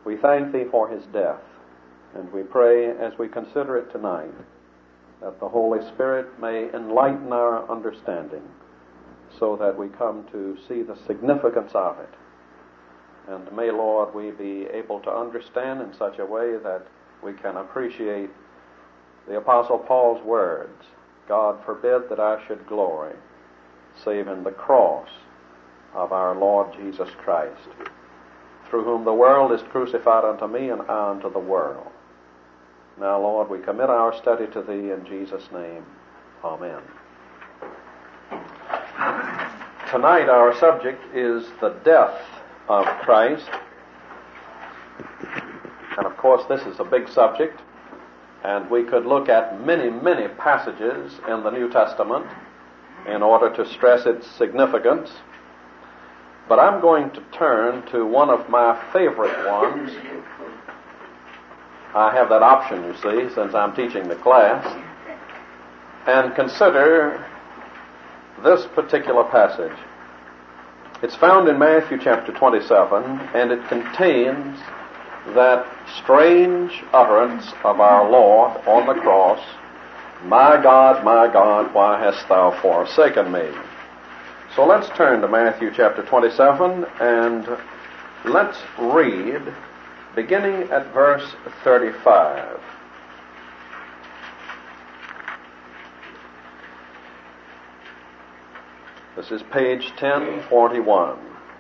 We thank Thee for His death, and we pray as we consider it tonight that the Holy Spirit may enlighten our understanding so that we come to see the significance of it. And may, Lord, we be able to understand in such a way that we can appreciate the Apostle Paul's words, God forbid that I should glory, save in the cross of our Lord Jesus Christ, through whom the world is crucified unto me and I unto the world. Now, Lord, we commit our study to Thee in Jesus' name. Amen. Tonight our subject is the death of Christ. And of course this is a big subject, and we could look at many, many passages in the New Testament in order to stress its significance. But I'm going to turn to one of my favorite ones. I have that option, you see, since I'm teaching the class, and consider this particular passage. It's found in Matthew chapter 27, and it contains that strange utterance of our Lord on the cross, my God, why hast thou forsaken me?" So let's turn to Matthew chapter 27, and let's read, beginning at verse 35. This is page 1041.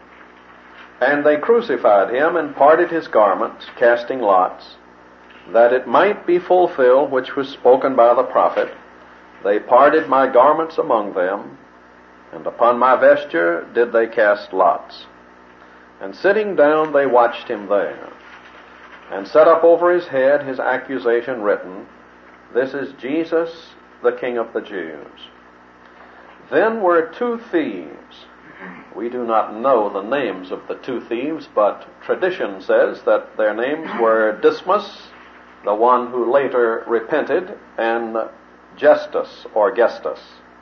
"And they crucified him and parted his garments, casting lots, that it might be fulfilled which was spoken by the prophet, They parted my garments among them, and upon my vesture did they cast lots. And sitting down they watched him there, and set up over his head his accusation written, This is Jesus, the King of the Jews. Then were two thieves." We do not know the names of the two thieves, but tradition says that their names were Dismas, the one who later repented, and Gestus or Gestus.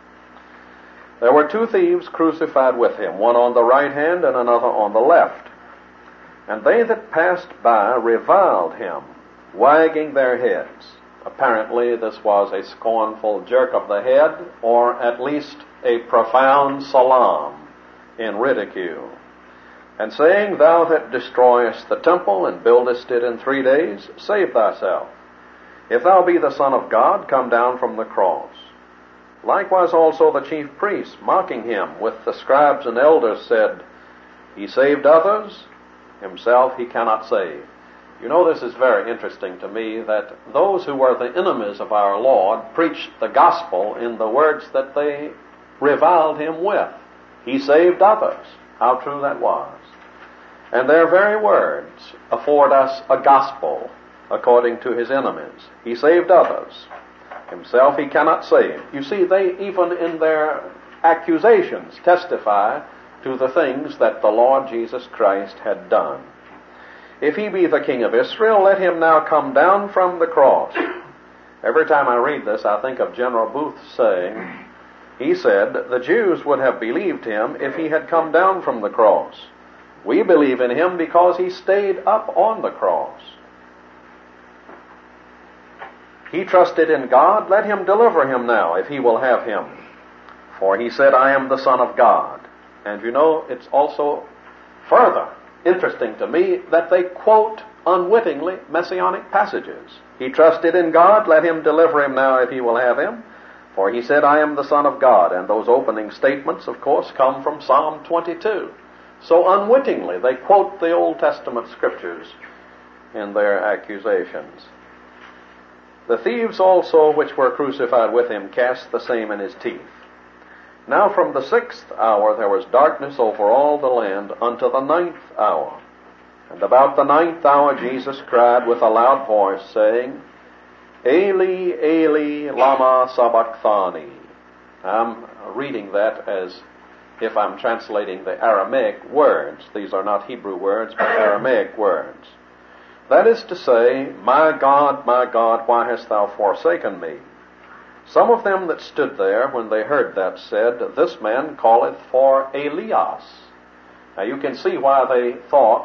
There were two thieves crucified with him, one on the right hand and another on the left. And they that passed by reviled him, wagging their heads. Apparently this was a scornful jerk of the head, or at least a profound salaam in ridicule. And saying, Thou that destroyest the temple and buildest it in 3 days, save thyself. If thou be the Son of God, come down from the cross. Likewise also the chief priests, mocking him with the scribes and elders, said, He saved others, himself he cannot save. You know, this is very interesting to me, that those who were the enemies of our Lord preached the gospel in the words that they reviled him with. He saved others. How true that was. And their very words afford us a gospel according to his enemies. He saved others. Himself he cannot save. You see, they even in their accusations testify to the things that the Lord Jesus Christ had done. If he be the King of Israel, let him now come down from the cross. Every time I read this, I think of General Booth saying, he said, the Jews would have believed him if he had come down from the cross. We believe in him because he stayed up on the cross. He trusted in God, let him deliver him now, if he will have him. For he said, I am the Son of God. And you know, it's also further interesting to me that they quote unwittingly messianic passages. He trusted in God, let him deliver him now if he will have him. For he said, I am the Son of God. And those opening statements, of course, come from Psalm 22. So unwittingly, they quote the Old Testament scriptures in their accusations. The thieves also, which were crucified with him, cast the same in his teeth. Now from the 6th hour there was darkness over all the land unto the 9th hour. And about the 9th hour Jesus cried with a loud voice, saying, Eli, Eli, lama sabachthani. I'm reading that as if I'm translating the Aramaic words. These are not Hebrew words, but Aramaic words. That is to say, my God, why hast thou forsaken me? Some of them that stood there, when they heard that, said, This man calleth for Elias. Now you can see why they thought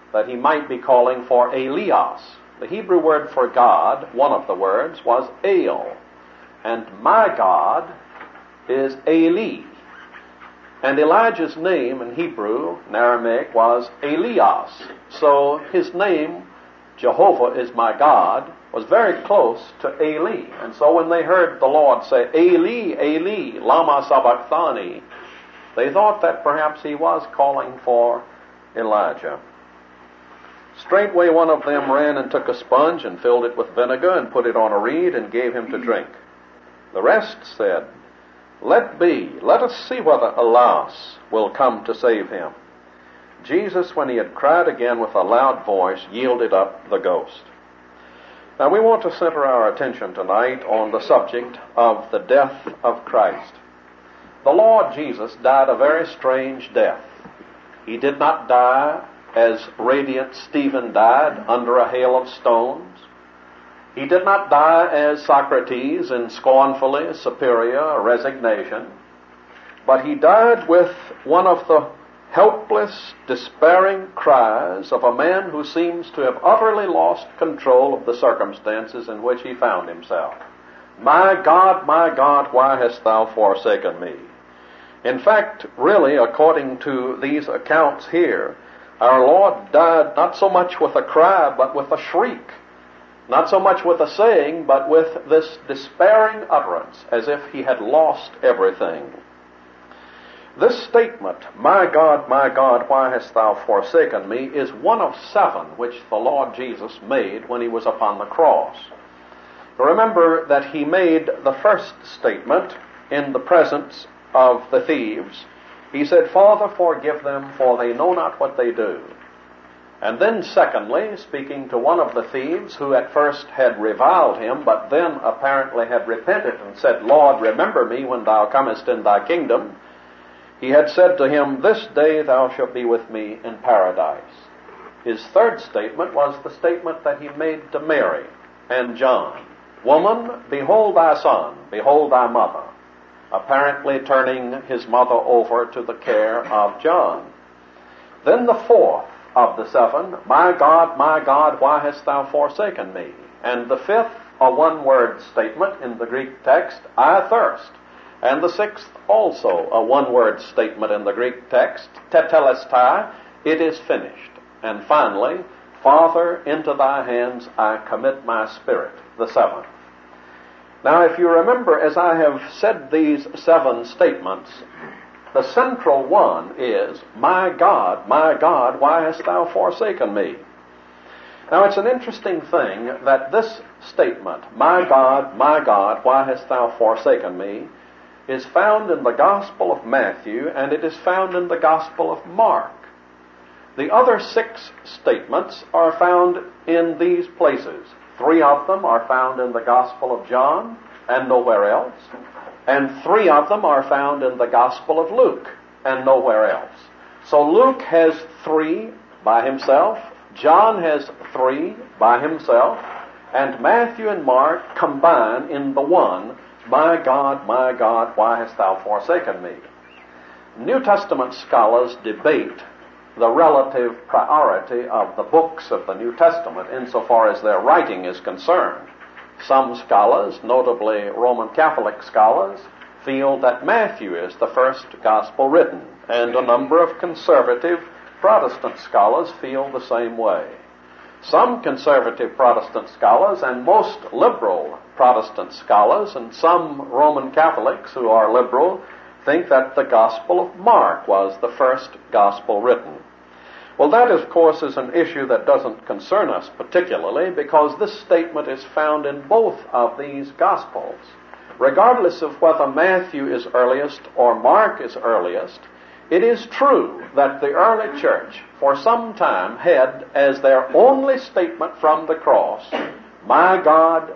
that he might be calling for Elias. The Hebrew word for God, one of the words, was El. And my God is Eli. And Elijah's name in Hebrew, in Aramaic, was Elias. So his name, Jehovah is my God, was very close to Eli. And so when they heard the Lord say, Eli, Eli, lama sabachthani, they thought that perhaps he was calling for Elijah. Straightway one of them ran and took a sponge and filled it with vinegar and put it on a reed and gave him to drink. The rest said, Let be, let us see whether Elias will come to save him. Jesus, when he had cried again with a loud voice, yielded up the ghost. Now we want to center our attention tonight on the subject of the death of Christ. The Lord Jesus died a very strange death. He did not die as radiant Stephen died under a hail of stones. He did not die as Socrates in scornfully superior resignation, but he died with one of the helpless, despairing cries of a man who seems to have utterly lost control of the circumstances in which he found himself. My God, why hast thou forsaken me? In fact, really, according to these accounts here, our Lord died not so much with a cry, but with a shriek. Not so much with a saying, but with this despairing utterance, as if he had lost everything. This statement, my God, why hast thou forsaken me, is one of 7 which the Lord Jesus made when he was upon the cross. Remember that he made the first statement in the presence of the thieves. He said, Father, forgive them, for they know not what they do. And then secondly, speaking to one of the thieves who at first had reviled him, but then apparently had repented and said, Lord, remember me when thou comest in thy kingdom, he had said to him, This day thou shalt be with me in paradise. His third statement was the statement that he made to Mary and John. Woman, behold thy son, behold thy mother. Apparently turning his mother over to the care of John. Then the fourth of the 7, my God, why hast thou forsaken me? And the fifth, a one-word statement in the Greek text, I thirst. And the 6th also, a one-word statement in the Greek text, tetelestai, it is finished. And finally, Father, into thy hands I commit my spirit, the 7th. Now, if you remember, as I have said these 7 statements, the central one is, my God, why hast thou forsaken me? Now, it's an interesting thing that this statement, my God, why hast thou forsaken me, is found in the Gospel of Matthew, and it is found in the Gospel of Mark. The other 6 statements are found in these places. 3 of them are found in the Gospel of John and nowhere else. And 3 of them are found in the Gospel of Luke and nowhere else. So Luke has 3 by himself, John has 3 by himself, and Matthew and Mark combine in the one, my God, why hast thou forsaken me? New Testament scholars debate the relative priority of the books of the New Testament insofar as their writing is concerned. Some scholars, notably Roman Catholic scholars, feel that Matthew is the first gospel written, and a number of conservative Protestant scholars feel the same way. Some conservative Protestant scholars and most liberal Protestant scholars and some Roman Catholics who are liberal think that the Gospel of Mark was the first gospel written. Well, that, of course, is an issue that doesn't concern us particularly because this statement is found in both of these Gospels. Regardless of whether Matthew is earliest or Mark is earliest, it is true that the early church for some time had as their only statement from the cross, my God,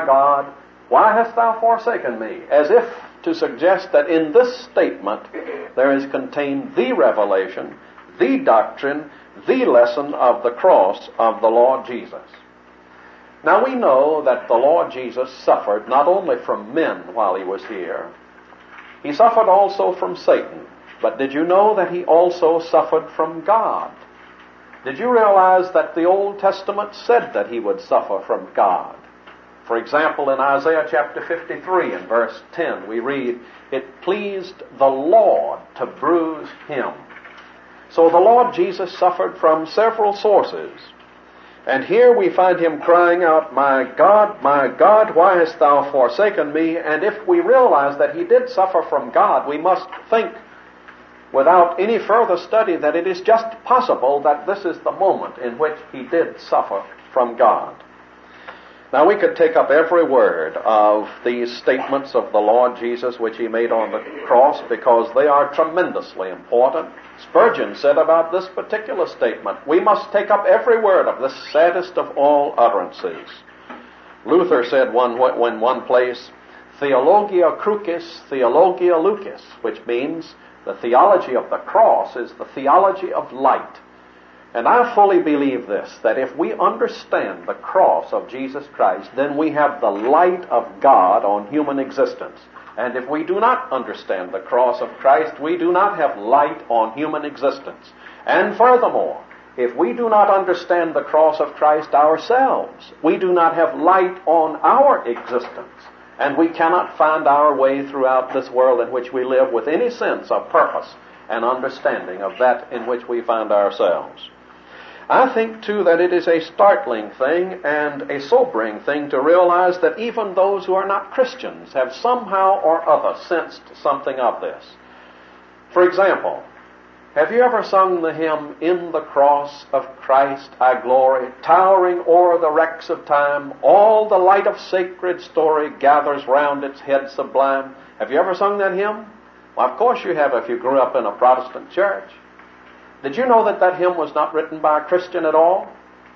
why hast thou forsaken me? As if to suggest that in this statement there is contained the revelation, the doctrine, the lesson of the cross of the Lord Jesus. Now we know that the Lord Jesus suffered not only from men while he was here, he suffered also from Satan. But did you know that he also suffered from God? Did you realize that the Old Testament said that he would suffer from God? For example, in Isaiah chapter 53 and verse 10, we read, "It pleased the Lord to bruise him." So the Lord Jesus suffered from several sources. And here we find him crying out, my God, why hast thou forsaken me?" And if we realize that he did suffer from God, we must think without any further study that it is just possible that this is the moment in which he did suffer from God. Now we could take up every word of these statements of the Lord Jesus which he made on the cross because they are tremendously important. Spurgeon said about this particular statement, "We must take up every word of this saddest of all utterances." Luther said in one place, "Theologia crucis, theologia lucis," which means the theology of the cross is the theology of light. And I fully believe this, that if we understand the cross of Jesus Christ, then we have the light of God on human existence. And if we do not understand the cross of Christ, we do not have light on human existence. And furthermore, if we do not understand the cross of Christ ourselves, we do not have light on our existence. And we cannot find our way throughout this world in which we live with any sense of purpose and understanding of that in which we find ourselves. I think, too, that it is a startling thing and a sobering thing to realize that even those who are not Christians have somehow or other sensed something of this. For example, have you ever sung the hymn, "In the cross of Christ I glory, towering o'er the wrecks of time, all the light of sacred story gathers round its head sublime"? Have you ever sung that hymn? Well, of course you have if you grew up in a Protestant church. Did you know that that hymn was not written by a Christian at all?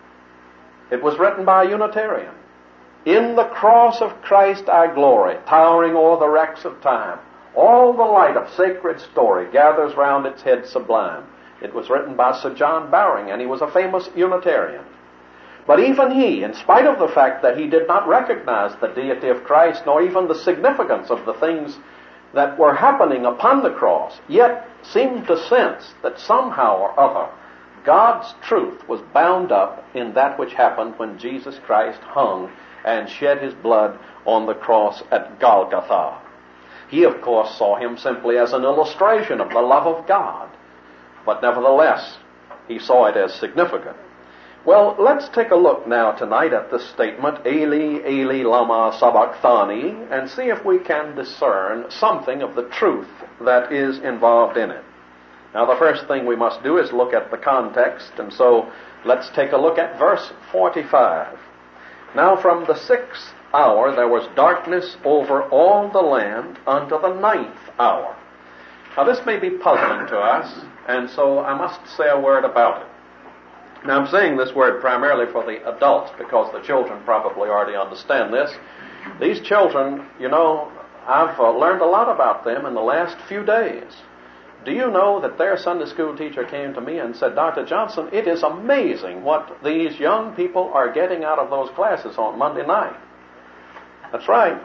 It was written by a Unitarian. "In the cross of Christ I glory, towering o'er the wrecks of time. All the light of sacred story gathers round its head sublime." It was written by Sir John Bowring, and he was a famous Unitarian. But even he, in spite of the fact that he did not recognize the deity of Christ, nor even the significance of the things that were happening upon the cross, yet seemed to sense that somehow or other God's truth was bound up in that which happened when Jesus Christ hung and shed his blood on the cross at Golgotha. He, of course, saw him simply as an illustration of the love of God, but nevertheless, he saw it as significant. Well, let's take a look now tonight at this statement, "Eli, Eli, lama sabachthani," and see if we can discern something of the truth that is involved in it. Now, the first thing we must do is look at the context, and so let's take a look at verse 45. "Now from the 6th hour there was darkness over all the land unto the 9th hour." Now, this may be puzzling to us, and so I must say a word about it. Now, I'm saying this word primarily for the adults because the children probably already understand this. These children, you know, I've learned a lot about them in the last few days. Do you know that their Sunday school teacher came to me and said, "Dr. Johnson, it is amazing what these young people are getting out of those classes on Monday night." That's right.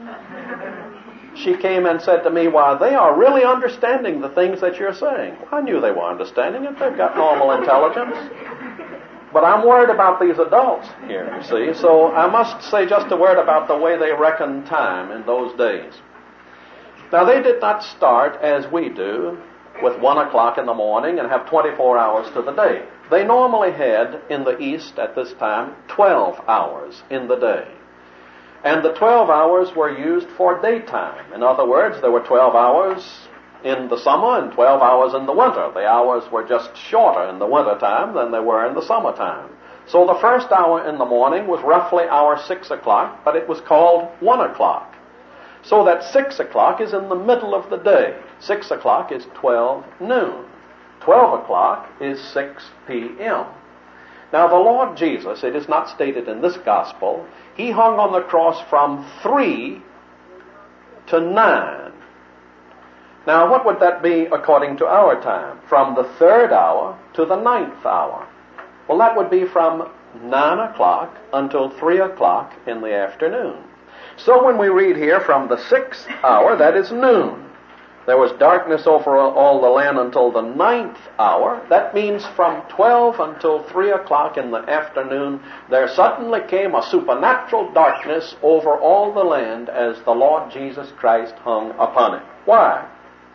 She came and said to me, "Why, they are really understanding the things that you're saying." I knew they were understanding it. They've got normal intelligence. But I'm worried about these adults here, you see. So I must say just a word about the way they reckon time in those days. Now, they did not start as we do with 1 o'clock in the morning and have 24 hours to the day. They normally had, in the East at this time, 12 hours in the day. And the 12 hours were used for daytime. In other words, there were 12 hours in the summer and 12 hours in the winter. The hours were just shorter in the wintertime than they were in the summertime. So the first hour in the morning was roughly hour 6 o'clock, but it was called 1 o'clock. So that 6 o'clock is in the middle of the day. 6 o'clock is 12 noon. 12 o'clock is 6 p.m. Now, the Lord Jesus, it is not stated in this gospel, he hung on the cross from 3 to 9. Now, what would that be according to our time? From the 3rd hour to the 9th hour. Well, that would be from 9 o'clock until 3 o'clock in the afternoon. So when we read here from the 6th hour, that is noon. There was darkness over all the land until the 9th hour. That means from 12 until 3 o'clock in the afternoon, there suddenly came a supernatural darkness over all the land as the Lord Jesus Christ hung upon it. Why?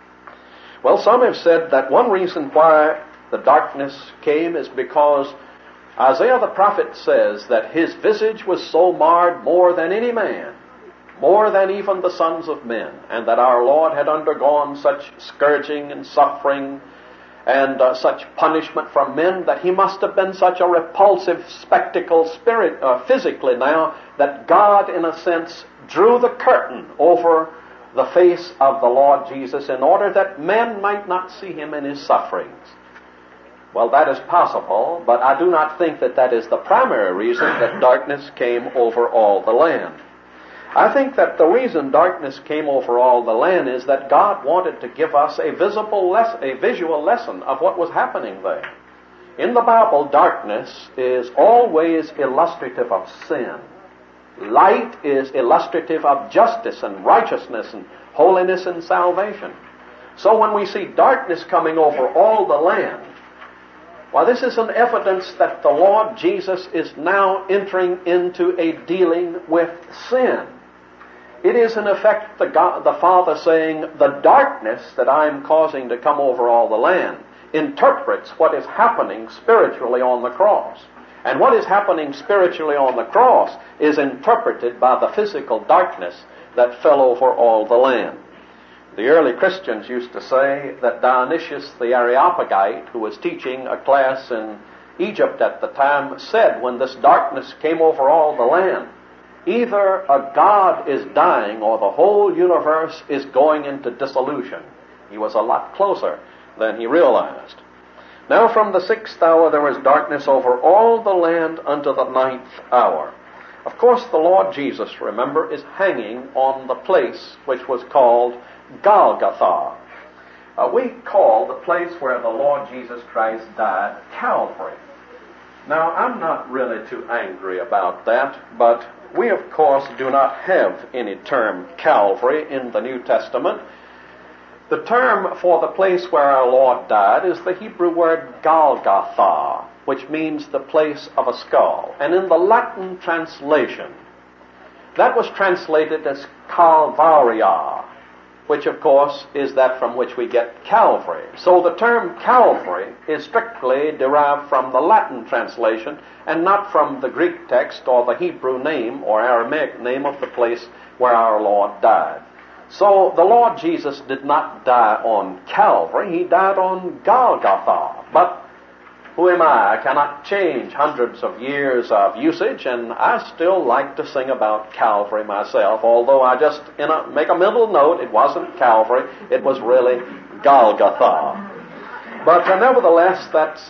Well, some have said that one reason why the darkness came is because Isaiah the prophet says that his visage was so marred more than any man, more than even the sons of men, and that our Lord had undergone such scourging and suffering and such punishment from men that he must have been such a repulsive spectacle physically now that God, in a sense, drew the curtain over the face of the Lord Jesus in order that men might not see him in his sufferings. Well, that is possible, but I do not think that that is the primary reason that darkness came over all the land. I think that the reason darkness came over all the land is that God wanted to give us a visual lesson of what was happening there. In the Bible, darkness is always illustrative of sin. Light is illustrative of justice and righteousness and holiness and salvation. So when we see darkness coming over all the land, well, this is an evidence that the Lord Jesus is now entering into a dealing with sin. It is in effect the Father saying, the darkness that I am causing to come over all the land interprets what is happening spiritually on the cross. And what is happening spiritually on the cross is interpreted by the physical darkness that fell over all the land. The early Christians used to say that Dionysius the Areopagite, who was teaching a class in Egypt at the time, said when this darkness came over all the land, either a god is dying or the whole universe is going into dissolution. He was a lot closer than he realized. Now from the 6th hour there was darkness over all the land unto the 9th hour. Of course, the Lord Jesus, remember, is hanging on the place which was called Golgotha. We call the place where the Lord Jesus Christ died Calvary. Now, I'm not really too angry about that, but we, of course, do not have any term Calvary in the New Testament. The term for the place where our Lord died is the Hebrew word Golgotha, which means the place of a skull. And in the Latin translation, that was translated as Calvaria, which, of course, is that from which we get Calvary. So the term Calvary is strictly derived from the Latin translation and not from the Greek text or the Hebrew name or Aramaic name of the place where our Lord died. So the Lord Jesus did not die on Calvary, he died on Golgotha. But who am I? I cannot change hundreds of years of usage, and I still like to sing about Calvary myself, although I just make a mental note, it wasn't Calvary, it was really Golgotha. But nevertheless, that's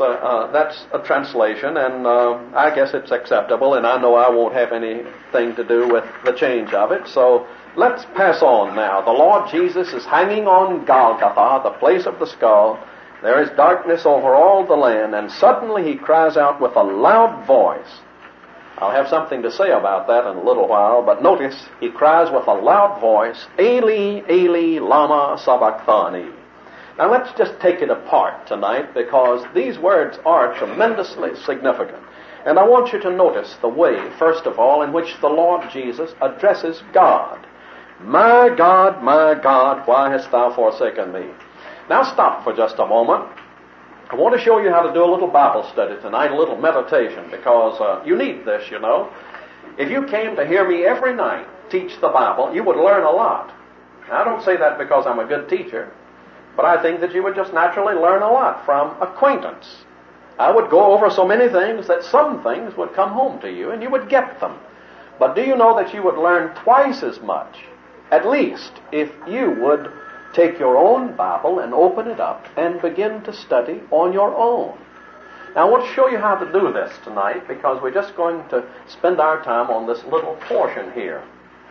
a translation, and I guess it's acceptable, and I know I won't have anything to do with the change of it, so let's pass on now. The Lord Jesus is hanging on Golgotha, the place of the skull. There is darkness over all the land, and suddenly he cries out with a loud voice. I'll have something to say about that in a little while, but notice he cries with a loud voice, Eli, Eli, lama sabachthani. Now let's just take it apart tonight, because these words are tremendously significant. And I want you to notice the way, first of all, in which the Lord Jesus addresses God. My God, why hast thou forsaken me? Now stop for just a moment. I want to show you how to do a little Bible study tonight, a little meditation, because you need this, you know. If you came to hear me every night teach the Bible, you would learn a lot. Now, I don't say that because I'm a good teacher, but I think that you would just naturally learn a lot from acquaintance. I would go over so many things that some things would come home to you and you would get them. But do you know that you would learn twice as much, at least, if you would take your own Bible and open it up and begin to study on your own. Now, I want to show you how to do this tonight, because we're just going to spend our time on this little portion here.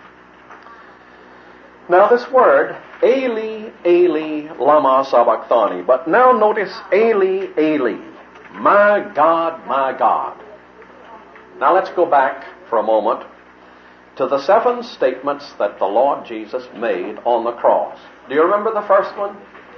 Now, this word, Eli, Eli, lama sabachthani. But now notice, Eli, Eli, my God, my God. Now, let's go back for a moment to the 7 statements that the Lord Jesus made on the cross. Do you remember the first one?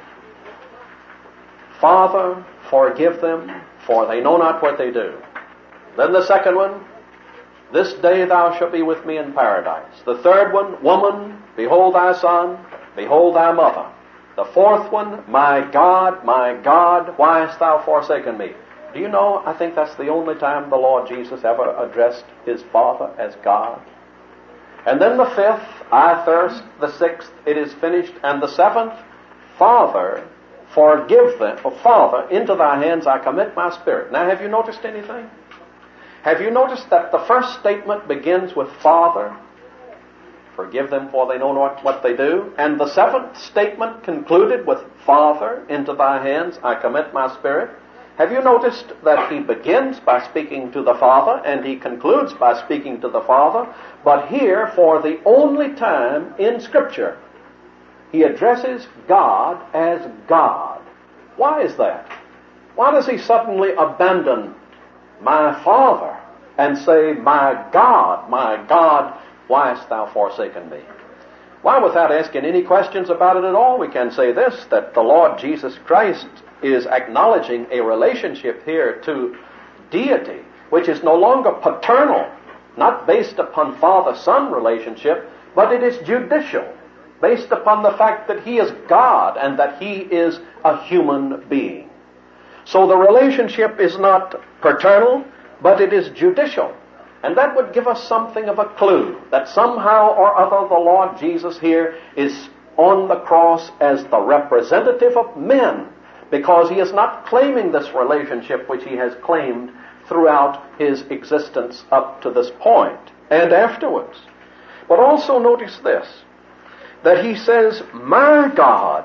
Father, forgive them, for they know not what they do. Then the second one, this day thou shalt be with me in paradise. The third one, woman, behold thy son, behold thy mother. The fourth one, my God, why hast thou forsaken me? Do you know, I think that's the only time the Lord Jesus ever addressed his Father as God. And then the fifth, I thirst. The sixth, it is finished. And the seventh, Father, forgive them. Oh, Father, into thy hands I commit my spirit. Now, have you noticed anything? Have you noticed that the first statement begins with Father, forgive them for they know not what they do, and the seventh statement concluded with Father, into thy hands I commit my spirit? Have you noticed that he begins by speaking to the Father and he concludes by speaking to the Father, but here, for the only time in Scripture, he addresses God as God. Why is that? Why does he suddenly abandon my Father and say, my God, why hast thou forsaken me? Why, without asking any questions about it at all, we can say this, that the Lord Jesus Christ is acknowledging a relationship here to deity, which is no longer paternal, not based upon father-son relationship, but it is judicial, based upon the fact that he is God and that he is a human being. So the relationship is not paternal, but it is judicial. And that would give us something of a clue that somehow or other the Lord Jesus here is on the cross as the representative of men, because he is not claiming this relationship which he has claimed throughout his existence up to this point and afterwards. But also notice this, that he says, my God,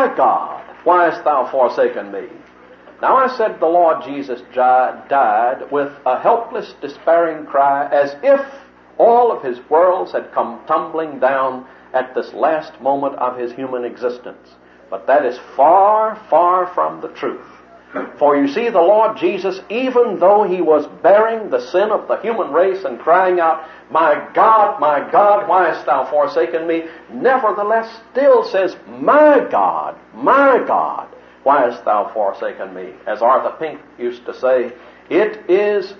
why hast thou forsaken me? Now I said the Lord Jesus died with a helpless, despairing cry, as if all of his worlds had come tumbling down at this last moment of his human existence. But that is far, far from the truth. For you see, the Lord Jesus, even though he was bearing the sin of the human race and crying out, my God, why hast thou forsaken me? Nevertheless still says, my God, why hast thou forsaken me? As Arthur Pink used to say, it is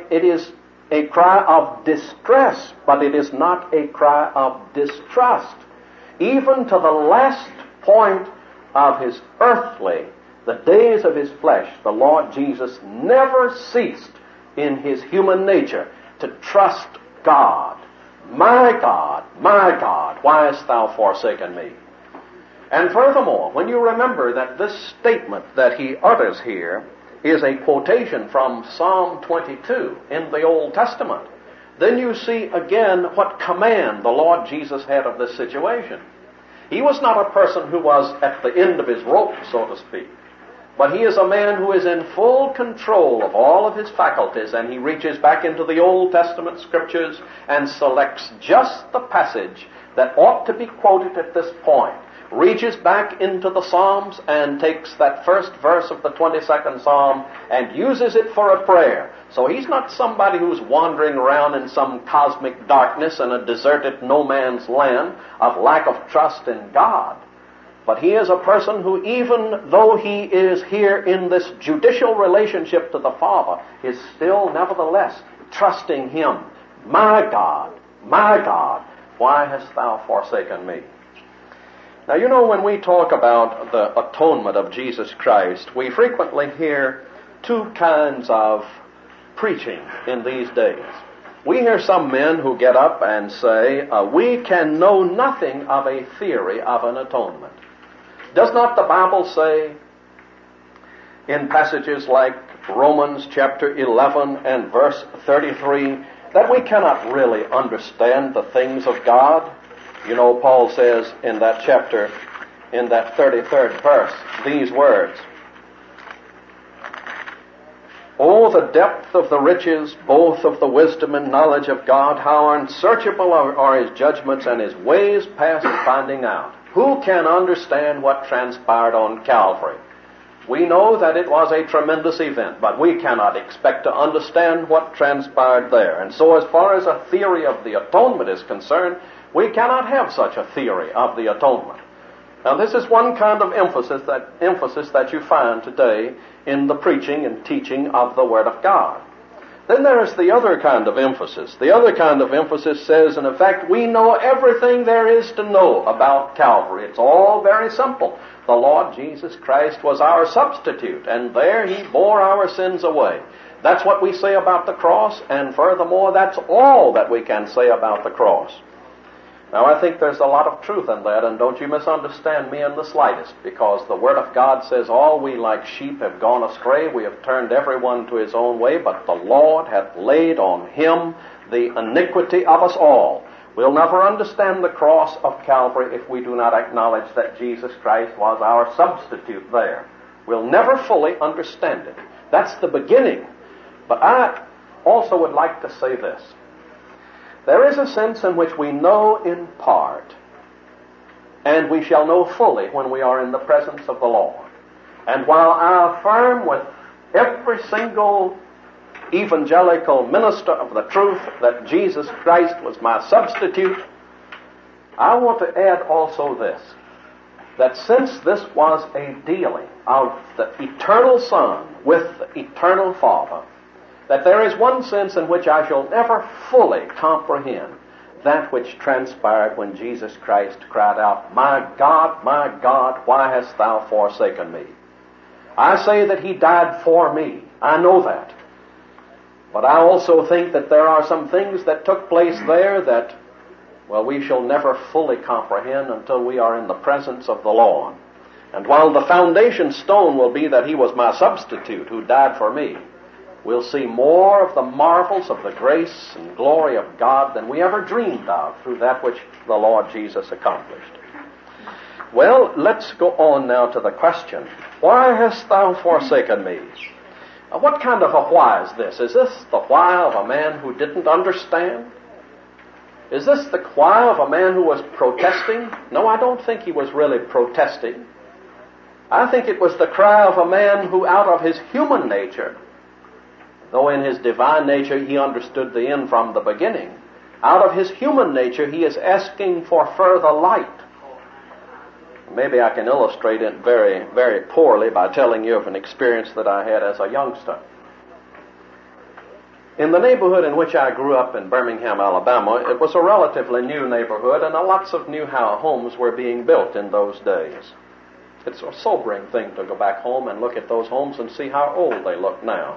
a cry of distress, but it is not a cry of distrust. Even to the last point of his the days of his flesh, the Lord Jesus never ceased in his human nature to trust God. My God, why hast thou forsaken me? And furthermore, when you remember that this statement that he utters here is a quotation from Psalm 22 in the Old Testament, then you see again what command the Lord Jesus had of this situation. He was not a person who was at the end of his rope, so to speak, but he is a man who is in full control of all of his faculties, and he reaches back into the Old Testament Scriptures and selects just the passage that ought to be quoted at this point, reaches back into the Psalms and takes that first verse of the 22nd Psalm and uses it for a prayer. So he's not somebody who's wandering around in some cosmic darkness in a deserted no man's land of lack of trust in God. But he is a person who, even though he is here in this judicial relationship to the Father, is still nevertheless trusting him. My God, why hast thou forsaken me? Now, you know, when we talk about the atonement of Jesus Christ, we frequently hear two kinds of preaching in these days. We hear some men who get up and say, we can know nothing of a theory of an atonement. Does not the Bible say in passages like Romans chapter 11 and verse 33 that we cannot really understand the things of God? You know, Paul says in that chapter, in that 33rd verse, these words, "Oh, the depth of the riches, both of the wisdom and knowledge of God, how unsearchable are his judgments and his ways past finding out. Who can understand what transpired on Calvary?" We know that it was a tremendous event, but we cannot expect to understand what transpired there. And so as far as a theory of the atonement is concerned, we cannot have such a theory of the atonement. Now this is one kind of emphasis that you find today in the preaching and teaching of the Word of God. Then there is the other kind of emphasis. The other kind of emphasis says, in effect, we know everything there is to know about Calvary. It's all very simple. The Lord Jesus Christ was our substitute, and there He bore our sins away. That's what we say about the cross, and furthermore, that's all that we can say about the cross. Now, I think there's a lot of truth in that, and don't you misunderstand me in the slightest, because the Word of God says, all we like sheep have gone astray, we have turned everyone to his own way, but the Lord hath laid on Him the iniquity of us all. We'll never understand the cross of Calvary if we do not acknowledge that Jesus Christ was our substitute there. We'll never fully understand it. That's the beginning. But I also would like to say this. There is a sense in which we know in part, and we shall know fully when we are in the presence of the Lord. And while I affirm with every single evangelical minister of the truth that Jesus Christ was my substitute, I want to add also this, that since this was a dealing of the eternal Son with the eternal Father, that there is one sense in which I shall never fully comprehend that which transpired when Jesus Christ cried out, my God, why hast thou forsaken me? I say that He died for me. I know that. But I also think that there are some things that took place there that, well, we shall never fully comprehend until we are in the presence of the Lord. And while the foundation stone will be that He was my substitute who died for me, we'll see more of the marvels of the grace and glory of God than we ever dreamed of through that which the Lord Jesus accomplished. Well, let's go on now to the question, why hast thou forsaken me? What kind of a why is this? Is this the why of a man who didn't understand? Is this the why of a man who was protesting? No, I don't think he was really protesting. I think it was the cry of a man who, out of his human nature, though in his divine nature he understood the end from the beginning, out of his human nature he is asking for further light. Maybe I can illustrate it very, very poorly by telling you of an experience that I had as a youngster. In the neighborhood in which I grew up in Birmingham, Alabama, it was a relatively new neighborhood, and lots of new homes were being built in those days. It's a sobering thing to go back home and look at those homes and see how old they look now.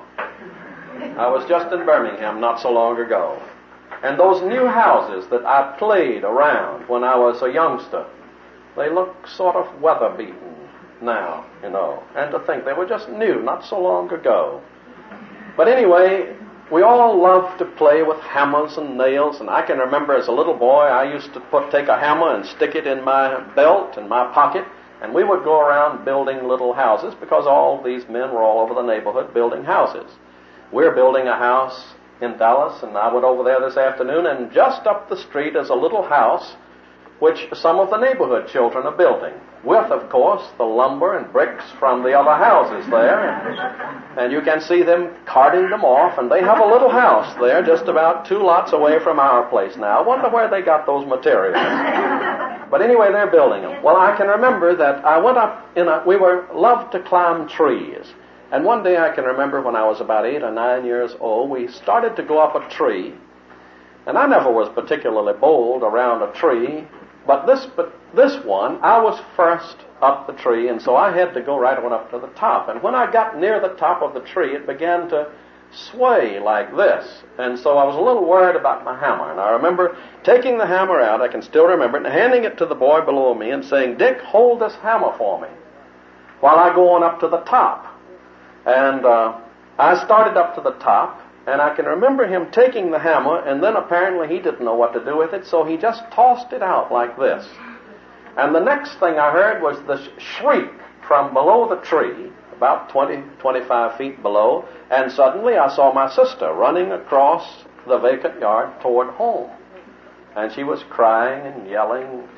I was just in Birmingham not so long ago, and those new houses that I played around when I was a youngster, they look sort of weather-beaten now, and to think they were just new not so long ago. But anyway, we all loved to play with hammers and nails, and I can remember as a little boy I used to take a hammer and stick it in my belt, in my pocket, and we would go around building little houses because all these men were all over the neighborhood building houses. We're building a house in Dallas, and I went over there this afternoon, and just up the street is a little house which some of the neighborhood children are building, with, of course, the lumber and bricks from the other houses there. And you can see them carting them off, and they have a little house there just about 2 lots away from our place now. I wonder where they got those materials. But anyway, they're building them. Well, I can remember that I went up we loved to climb trees. And one day I can remember when I was about 8 or 9 years old, we started to go up a tree. And I never was particularly bold around a tree, but this one, I was first up the tree, and so I had to go right on up to the top. And when I got near the top of the tree, it began to sway like this. And so I was a little worried about my hammer. And I remember taking the hammer out, I can still remember it, and handing it to the boy below me and saying, "Dick, hold this hammer for me while I go on up to the top." And I started up to the top, and I can remember him taking the hammer, and then apparently he didn't know what to do with it, so he just tossed it out like this. And the next thing I heard was the shriek from below the tree, about 20, 25 feet below, and suddenly I saw my sister running across the vacant yard toward home. And she was crying and yelling,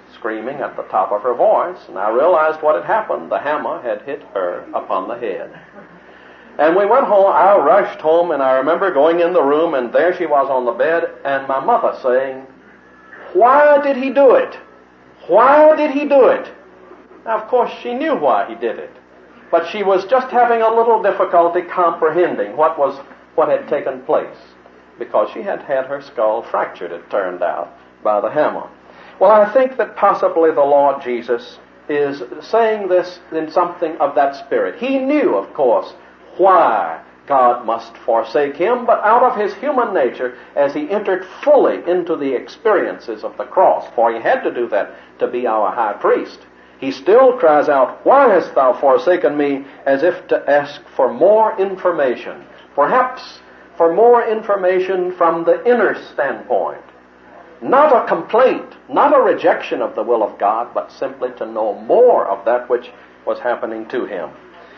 screaming at the top of her voice, and I realized what had happened. The hammer had hit her upon the head. And we went home. I rushed home, and I remember going in the room, and there she was on the bed, and my mother saying, "Why did he do it? Why did he do it?" Now, of course, she knew why he did it, but she was just having a little difficulty comprehending what had taken place, because she had had her skull fractured, it turned out, by the hammer. Well, I think that possibly the Lord Jesus is saying this in something of that spirit. He knew, of course, why God must forsake him, but out of his human nature, as he entered fully into the experiences of the cross, for he had to do that to be our high priest, he still cries out, "Why hast thou forsaken me?" as if to ask for more information, perhaps for more information from the inner standpoint. Not a complaint, not a rejection of the will of God, but simply to know more of that which was happening to him.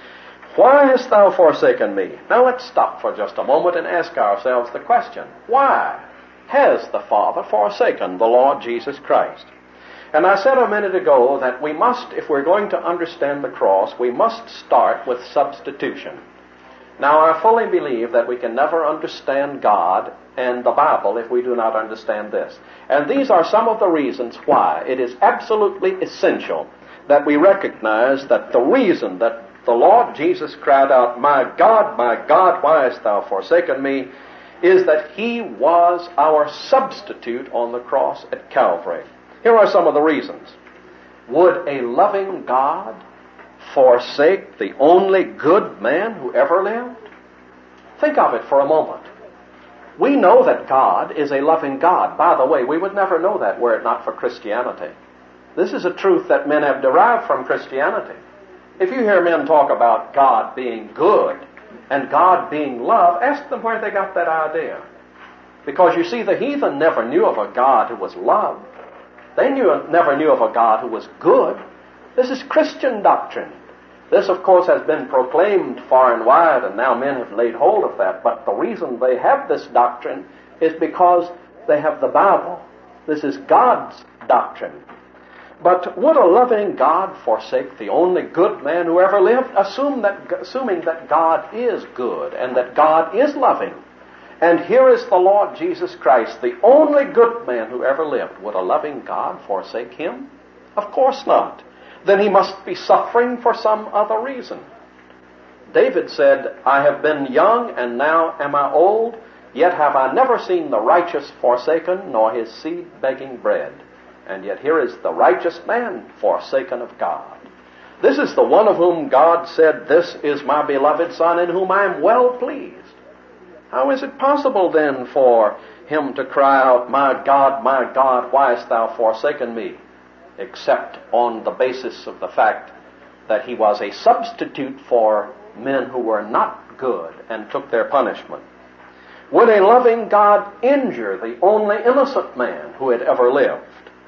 Why hast thou forsaken me? Now let's stop for just a moment and ask ourselves the question, why has the Father forsaken the Lord Jesus Christ? And I said a minute ago that we must, if we're going to understand the cross, we must start with substitution. Now, I fully believe that we can never understand God and the Bible if we do not understand this. And these are some of the reasons why it is absolutely essential that we recognize that the reason that the Lord Jesus cried out, my God, why hast thou forsaken me?" is that he was our substitute on the cross at Calvary. Here are some of the reasons. Would a loving God forsake the only good man who ever lived? Think of it for a moment. We know that God is a loving God. By the way, we would never know that were it not for Christianity. This is a truth that men have derived from Christianity. If you hear men talk about God being good and God being love, ask them where they got that idea. Because you see, the heathen never knew of a God who was love. They never knew of a God who was good. This is Christian doctrine. This, of course, has been proclaimed far and wide, and now men have laid hold of that. But the reason they have this doctrine is because they have the Bible. This is God's doctrine. But would a loving God forsake the only good man who ever lived? Assuming that God is good and that God is loving. And here is the Lord Jesus Christ, the only good man who ever lived. Would a loving God forsake him? Of course not. Then he must be suffering for some other reason. David said, "I have been young and now am I old, yet have I never seen the righteous forsaken, nor his seed begging bread." And yet here is the righteous man forsaken of God. This is the one of whom God said, "This is my beloved Son, in whom I am well pleased." How is it possible then for him to cry out, my God, why hast thou forsaken me?" Except on the basis of the fact that he was a substitute for men who were not good and took their punishment. Would a loving God injure the only innocent man who had ever lived?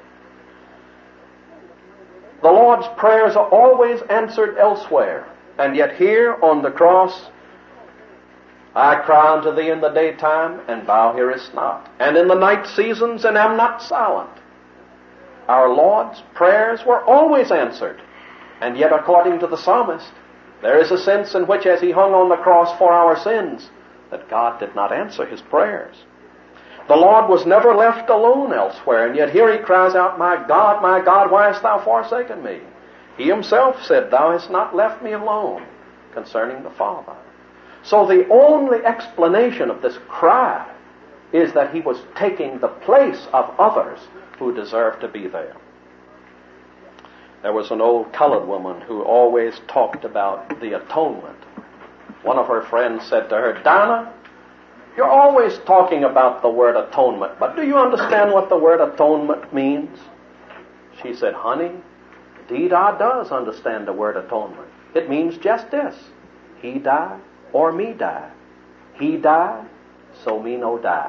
The Lord's prayers are always answered elsewhere, and yet here on the cross, "I cry unto thee in the daytime, and thou hearest not, and in the night seasons, and am not silent." Our Lord's prayers were always answered, and yet according to the psalmist, there is a sense in which as he hung on the cross for our sins, that God did not answer his prayers. The Lord was never left alone elsewhere, and yet here he cries out, my God, why hast thou forsaken me?" He himself said, "Thou hast not left me alone," concerning the Father. So the only explanation of this cry is that he was taking the place of others who deserved to be there. There was an old colored woman who always talked about the atonement. One of her friends said to her, "Dinah, you're always talking about the word atonement, but do you understand what the word atonement means?" She said, "Honey, indeed I does understand the word atonement. It means just this: he die or me die. He die, so me no die."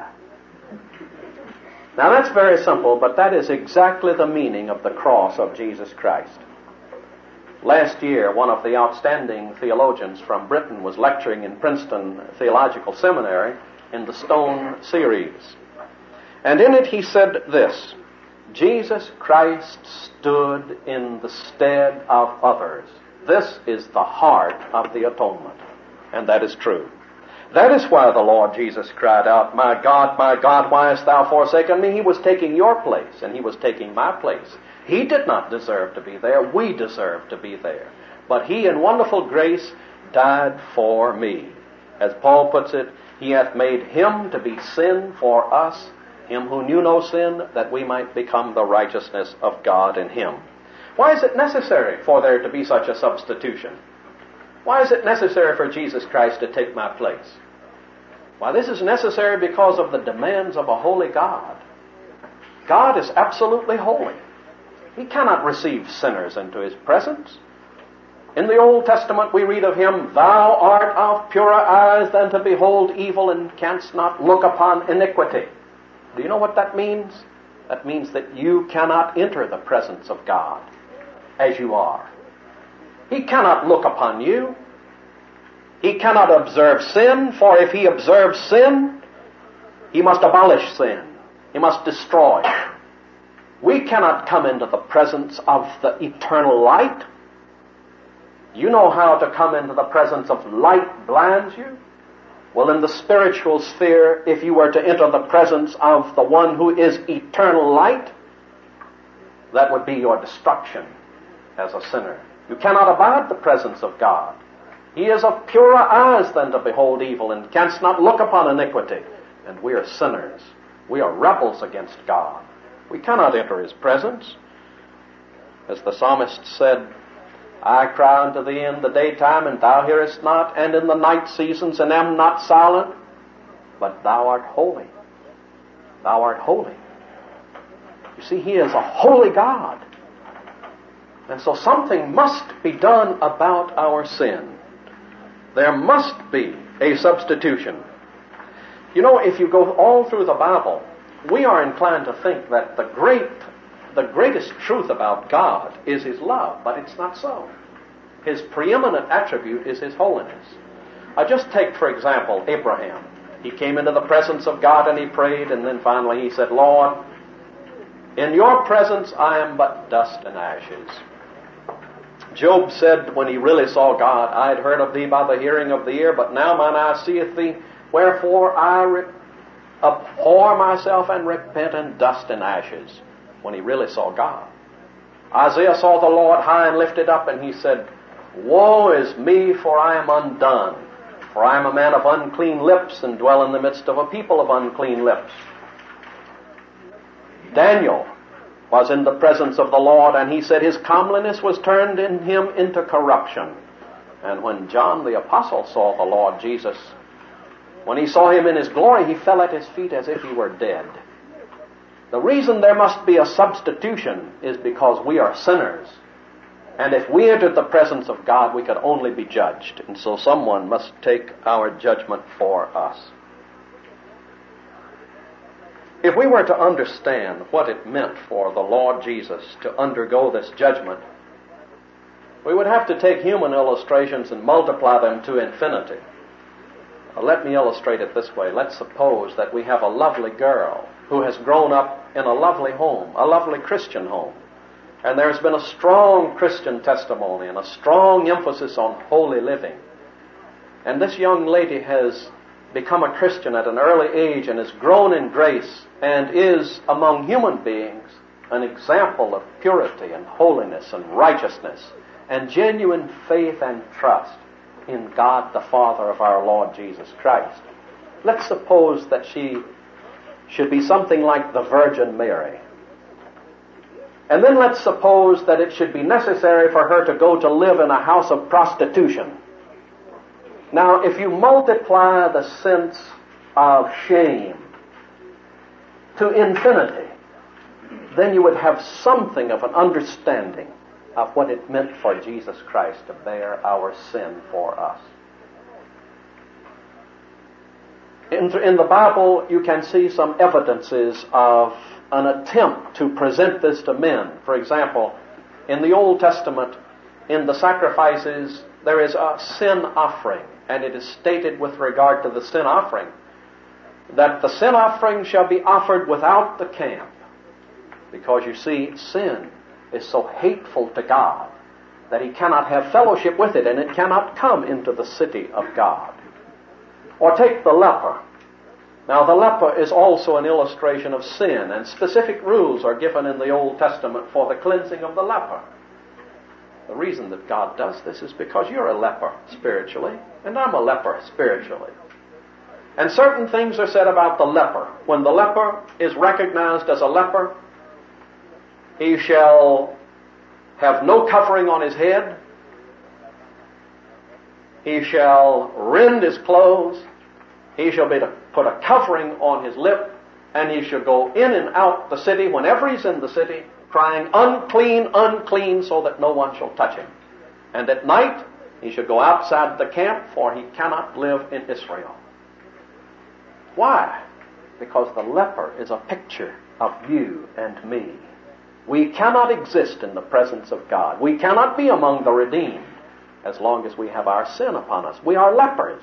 Now that's very simple, but that is exactly the meaning of the cross of Jesus Christ. Last year, one of the outstanding theologians from Britain was lecturing in Princeton Theological Seminary in the Stone series. And in it he said this: Jesus Christ stood in the stead of others. This is the heart of the atonement, and that is true. That is why the Lord Jesus cried out, my God, why hast thou forsaken me? He was taking your place, and he was taking my place. He did not deserve to be there. We deserve to be there. But he, in wonderful grace, died for me. As Paul puts it, he hath made him to be sin for us, him who knew no sin, that we might become the righteousness of God in him. Why is it necessary for there to be such a substitution? Why is it necessary for Jesus Christ to take my place? Why, this is necessary because of the demands of a holy God. God is absolutely holy. He cannot receive sinners into his presence. In the Old Testament we read of him, thou art of purer eyes than to behold evil, and canst not look upon iniquity. Do you know what that means? That means that you cannot enter the presence of God as you are. He cannot look upon you. He cannot observe sin, for if he observes sin, he must abolish sin. He must destroy. We cannot come into the presence of the eternal light. You know how to come into the presence of light blinds you? Well, in the spiritual sphere, if you were to enter the presence of the one who is eternal light, that would be your destruction as a sinner. You cannot abide the presence of God. He is of purer eyes than to behold evil, and canst not look upon iniquity. And we are sinners. We are rebels against God. We cannot enter his presence. As the psalmist said, I cry unto thee in the daytime, and thou hearest not, and in the night seasons, and am not silent. But thou art holy. Thou art holy. You see, he is a holy God. And so something must be done about our sin. There must be a substitution. You know, if you go all through the Bible, we are inclined to think that the greatest truth about God is his love, but it's not so. His preeminent attribute is his holiness. I just take, for example, Abraham. He came into the presence of God and he prayed, and then finally he said, Lord, in your presence I am but dust and ashes. Job said when he really saw God, I had heard of thee by the hearing of the ear, but now mine eye seeth thee, wherefore I abhor myself and repent in dust and ashes. When he really saw God. Isaiah saw the Lord high and lifted up, and he said, woe is me, for I am undone. For I am a man of unclean lips, and dwell in the midst of a people of unclean lips. Daniel was in the presence of the Lord, and he said his comeliness was turned in him into corruption. And when John the Apostle saw the Lord Jesus, when he saw him in his glory, he fell at his feet as if he were dead. The reason there must be a substitution is because we are sinners. And if we entered the presence of God, we could only be judged. And so someone must take our judgment for us. If we were to understand what it meant for the Lord Jesus to undergo this judgment, we would have to take human illustrations and multiply them to infinity. Let me illustrate it this way. Let's suppose that we have a lovely girl who has grown up in a lovely home, a lovely Christian home. And there's been a strong Christian testimony and a strong emphasis on holy living. And this young lady has become a Christian at an early age and has grown in grace and is, among human beings, an example of purity and holiness and righteousness and genuine faith and trust in God the Father of our Lord Jesus Christ. Let's suppose that she should be something like the Virgin Mary. And then let's suppose that it should be necessary for her to go to live in a house of prostitution. Now, if you multiply the sense of shame to infinity, then you would have something of an understanding of what it meant for Jesus Christ to bear our sin for us. In the Bible, you can see some evidences of an attempt to present this to men. For example, in the Old Testament, in the sacrifices, there is a sin offering, and it is stated with regard to the sin offering that the sin offering shall be offered without the camp, Because you see, sin is so hateful to God that He cannot have fellowship with it, and it cannot come into the city of God. Or take the leper. Now, the leper is also an illustration of sin, and specific rules are given in the Old Testament for the cleansing of the leper. The reason that God does this is because you're a leper spiritually, and I'm a leper spiritually. And certain things are said about the leper. When the leper is recognized as a leper, he shall have no covering on his head. He shall rend his clothes. He shall be to put a covering on his lip, and he shall go in and out the city whenever he's in the city, crying, "Unclean, unclean," so that no one shall touch him. And at night he should go outside the camp, for he cannot live in Israel. Why? Because the leper is a picture of you and me. We cannot exist in the presence of God. We cannot be among the redeemed as long as we have our sin upon us. We are lepers.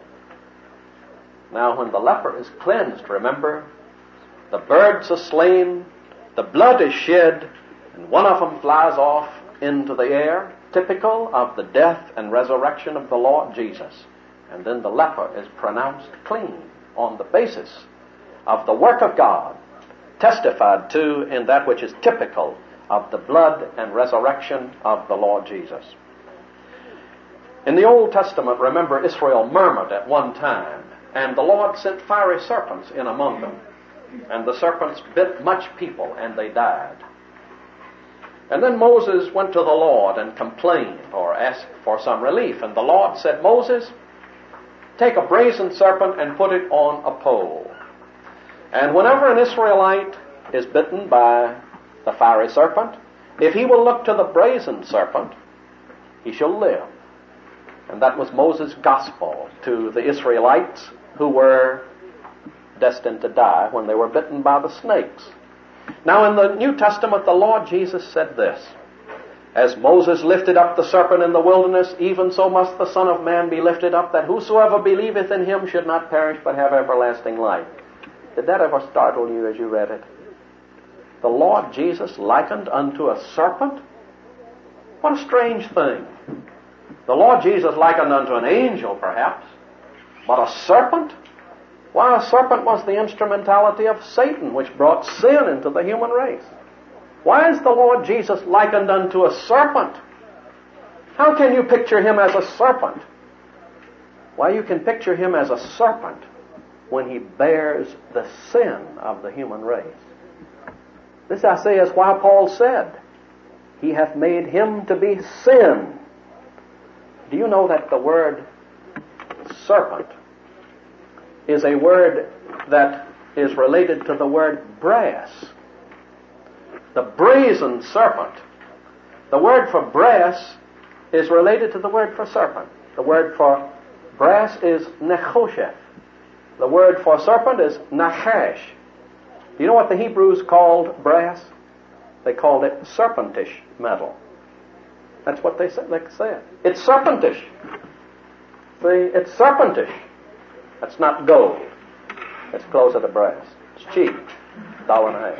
Now, when the leper is cleansed, remember, the birds are slain, the blood is shed, and one of them flies off into the air, typical of the death and resurrection of the Lord Jesus. And then the leper is pronounced clean on the basis of the work of God, testified to in that which is typical of the blood and resurrection of the Lord Jesus. In the Old Testament, remember, Israel murmured at one time, and the Lord sent fiery serpents in among them. And the serpents bit much people, and they died. And then Moses went to the Lord and complained or asked for some relief. And the Lord said, "Moses, take a brazen serpent and put it on a pole. And whenever an Israelite is bitten by the fiery serpent, if he will look to the brazen serpent, he shall live." And that was Moses' gospel to the Israelites who were destined to die when they were bitten by the snakes. Now in the New Testament, the Lord Jesus said this, "As Moses lifted up the serpent in the wilderness, even so must the Son of Man be lifted up, that whosoever believeth in him should not perish but have everlasting life." Did that ever startle you as you read it? The Lord Jesus likened unto a serpent? What a strange thing. The Lord Jesus likened unto an angel, perhaps, but a serpent? Why, a serpent was the instrumentality of Satan, which brought sin into the human race. Why is the Lord Jesus likened unto a serpent? How can you picture him as a serpent? Why, you can picture him as a serpent when he bears the sin of the human race. This, I say, is why Paul said, "He hath made him to be sin." Do you know that the word serpent is a word that is related to the word brass? The brazen serpent. The word for brass is related to the word for serpent. The word for brass is nechosheth. The word for serpent is nachash. Do you know what the Hebrews called brass? They called it serpentish metal. That's what they said. It's serpentish. See, it's serpentish. That's not gold. It's closer to brass. It's cheap. $1.50.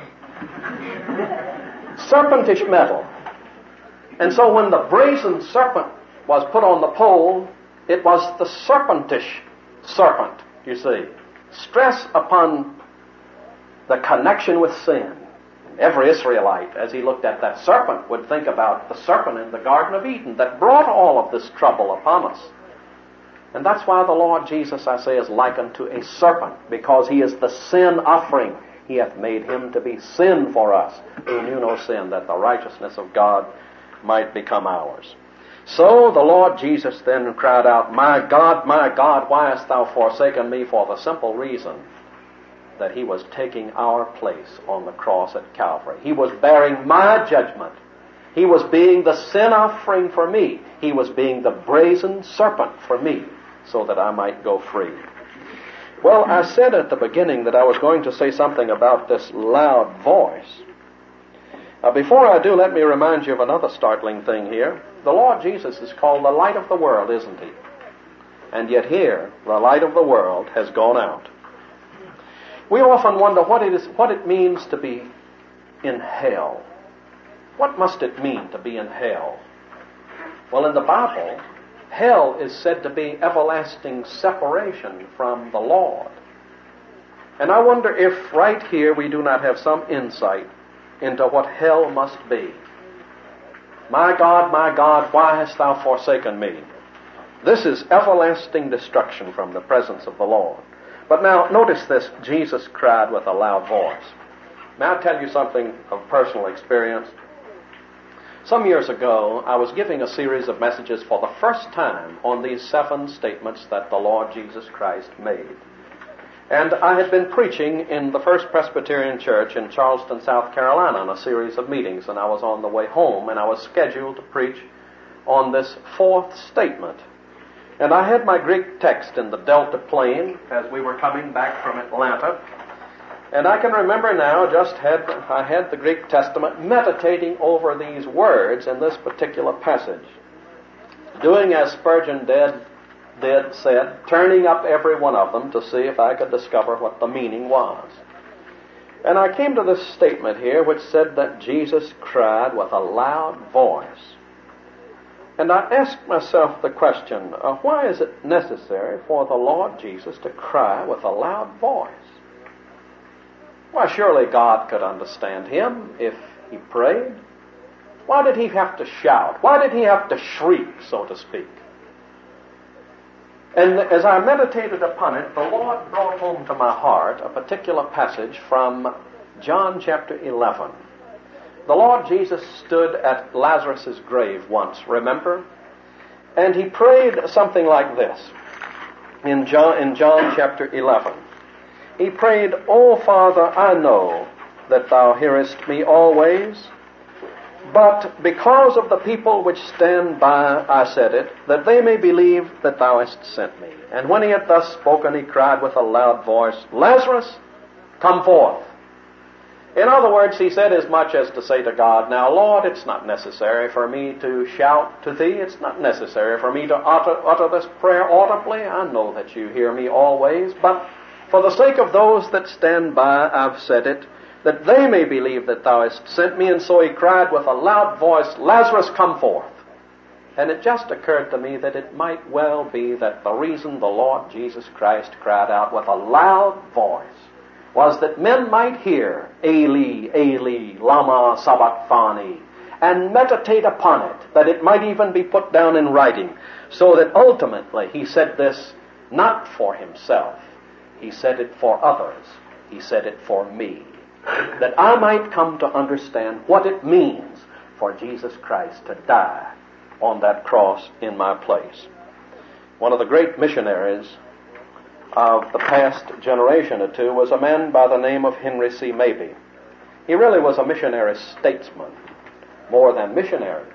Serpentish metal. And so when the brazen serpent was put on the pole, it was the serpentish serpent, you see. Stress upon the connection with sin. Every Israelite, as he looked at that serpent, would think about the serpent in the Garden of Eden that brought all of this trouble upon us. And that's why the Lord Jesus, I say, is likened to a serpent, because he is the sin offering. He hath made him to be sin for us, who knew no sin, that the righteousness of God might become ours. So the Lord Jesus then cried out, my God, why hast thou forsaken me?" for the simple reason that he was taking our place on the cross at Calvary. He was bearing my judgment. He was being the sin offering for me. He was being the brazen serpent for me, so that I might go free. Well, I said at the beginning that I was going to say something about this loud voice. Now, before I do, let me remind you of another startling thing here. The Lord Jesus is called the light of the world, isn't he? And yet here, the light of the world has gone out. We often wonder what it means to be in hell. What must it mean to be in hell? Well, in the Bible, hell is said to be everlasting separation from the Lord. And I wonder if right here we do not have some insight into what hell must be. My God, why hast thou forsaken me? This is everlasting destruction from the presence of the Lord. But now, notice this, Jesus cried with a loud voice. May I tell you something of personal experience? Some years ago, I was giving a series of messages for the first time on these 7 statements that the Lord Jesus Christ made. And I had been preaching in the First Presbyterian Church in Charleston, South Carolina, on a series of meetings, and I was on the way home, and I was scheduled to preach on this 4th statement. And I had my Greek text in the Delta plane as we were coming back from Atlanta. And I can remember now, I had the Greek Testament meditating over these words in this particular passage. Doing as Spurgeon said, turning up every one of them to see if I could discover what the meaning was. And I came to this statement here which said that Jesus cried with a loud voice. And I asked myself the question, why is it necessary for the Lord Jesus to cry with a loud voice? Why, surely God could understand him if he prayed. Why did he have to shout? Why did he have to shriek, so to speak? And as I meditated upon it, the Lord brought home to my heart a particular passage from John chapter 11. The Lord Jesus stood at Lazarus' grave once, remember? And he prayed something like this in John chapter 11. He prayed, O Father, I know that thou hearest me always, but because of the people which stand by, I said it, that they may believe that thou hast sent me. And when he had thus spoken, he cried with a loud voice, Lazarus, come forth. In other words, he said as much as to say to God, now, Lord, it's not necessary for me to shout to thee. It's not necessary for me to utter this prayer audibly. I know that you hear me always, but for the sake of those that stand by, I've said it, that they may believe that thou hast sent me. And so he cried with a loud voice, Lazarus, come forth. And it just occurred to me that it might well be that the reason the Lord Jesus Christ cried out with a loud voice was that men might hear, Eli, Eli, lama sabachthani, and meditate upon it, that it might even be put down in writing, so that ultimately he said this not for himself. He said it for others. He said it for me. That I might come to understand what it means for Jesus Christ to die on that cross in my place. One of the great missionaries of the past generation or two was a man by the name of Henry C. Mabie. He really was a missionary statesman, more than missionary.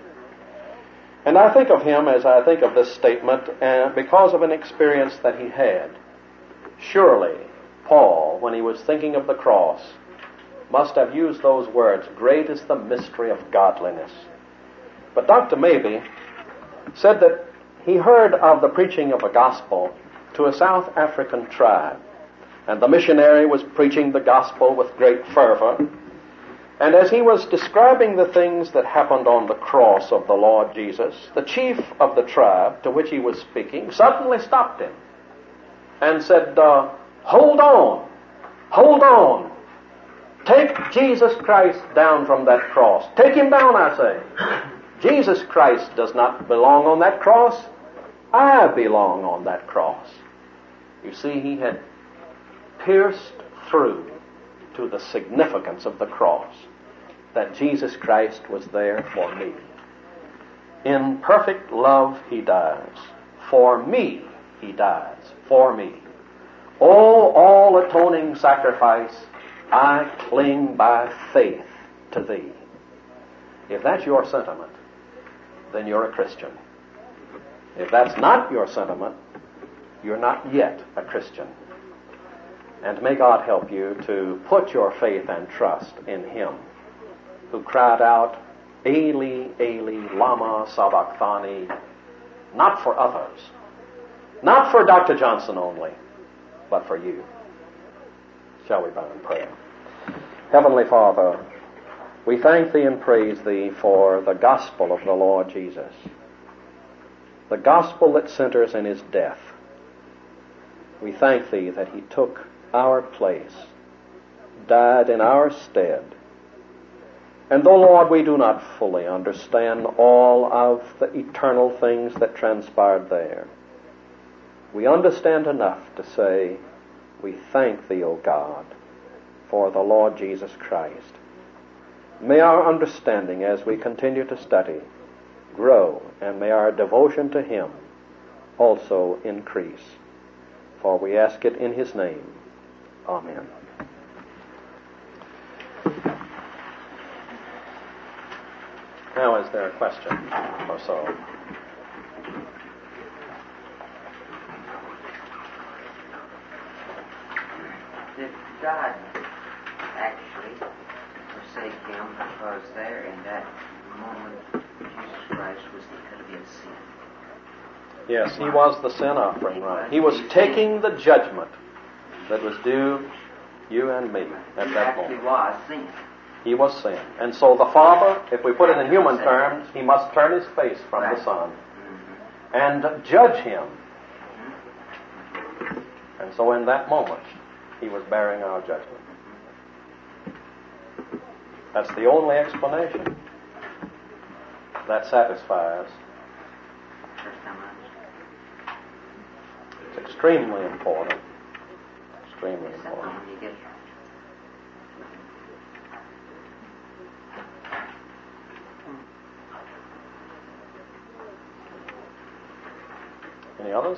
And I think of him as I think of this statement because of an experience that he had. Surely, Paul, when he was thinking of the cross, must have used those words, great is the mystery of godliness. But Dr. Mabie said that he heard of the preaching of a gospel to a South African tribe. And the missionary was preaching the gospel with great fervor. And as he was describing the things that happened on the cross of the Lord Jesus, the chief of the tribe to which he was speaking suddenly stopped him and said, hold on. Take Jesus Christ down from that cross. Take him down, I say. Jesus Christ does not belong on that cross. I belong on that cross. You see, he had pierced through to the significance of the cross, that Jesus Christ was there for me. In perfect love he dies. For me he dies. For me. Oh, all atoning sacrifice, I cling by faith to thee. If that's your sentiment, then you're a Christian. If that's not your sentiment, you're not yet a Christian. And may God help you to put your faith and trust in him who cried out, Eli, Eli, lama sabachthani, not for others, not for Dr. Johnson only, but for you. Shall we bow in prayer? Heavenly Father, We thank Thee and praise Thee for the gospel of the Lord Jesus, the gospel that centers in His death. We thank Thee that He took our place, died in our stead. And though, Lord, we do not fully understand all of the eternal things that transpired there, we understand enough to say, we thank Thee, O God, for the Lord Jesus Christ. May our understanding as we continue to study grow, and may our devotion to Him also increase. For we ask it in His name. Amen. Now, is there a question or so? Did God actually forsake him because there in that moment Jesus Christ was going to be a sin? Yes, He was the sin offering, right? He was taking the judgment that was due you and me at that moment. He was sin. He was sin. And so the Father, if we put it in human terms, He must turn His face from the Son and judge him. And so in that moment, He was bearing our judgment. That's the only explanation that satisfies. It's extremely important. Extremely important. Any others?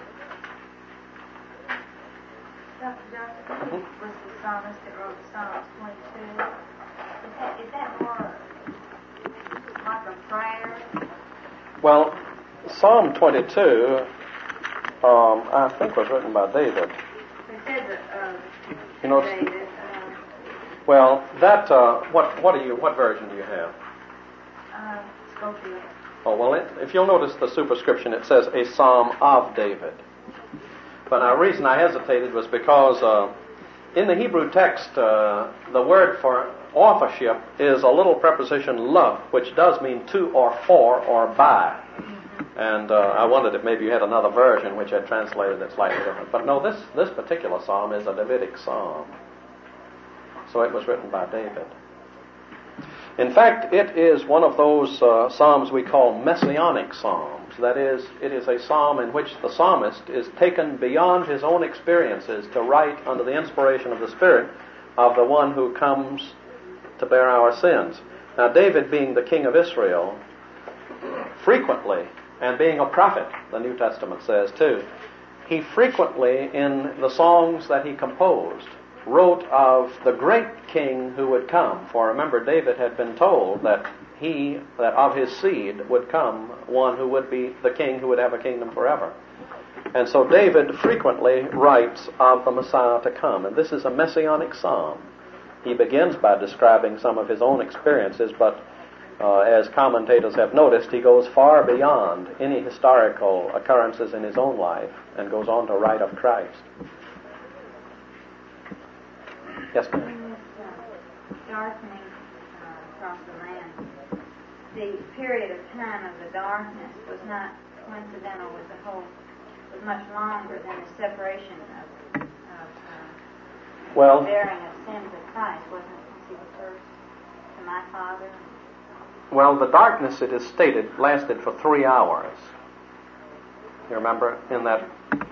Dr. Johnson, was the psalmist that wrote Psalms 22. Is that more like a prayer? Well, Psalm 22, I think was written by David. It said that You know, David. Well, that what version do you have? Schofield. Oh, well, if you'll notice the superscription, it says a Psalm of David. But the reason I hesitated was because in the Hebrew text, the word for authorship is a little preposition la, which does mean to or for or by. And I wondered if maybe you had another version which had translated it slightly different. But no, this particular psalm is a Davidic psalm. So it was written by David. In fact, it is one of those psalms we call messianic psalms. That is, it is a psalm in which the psalmist is taken beyond his own experiences to write under the inspiration of the Spirit of the one who comes to bear our sins. Now, David, being the king of Israel, frequently, and being a prophet, the New Testament says too, he frequently, in the songs that he composed, wrote of the great king who would come. For remember, David had been told that of his seed would come one who would be the king who would have a kingdom forever. And so David frequently writes of the Messiah to come. And this is a messianic psalm. He begins by describing some of his own experiences, but as commentators have noticed, he goes far beyond any historical occurrences in his own life and goes on to write of Christ. Yes, ma'am. When this darkening across the land, the period of time of the darkness was not coincidental with the whole, was much longer than the separation of bearing of sins of Christ, wasn't it? See the first to my Father. Well, the darkness, it is stated, lasted for 3 hours. You remember in that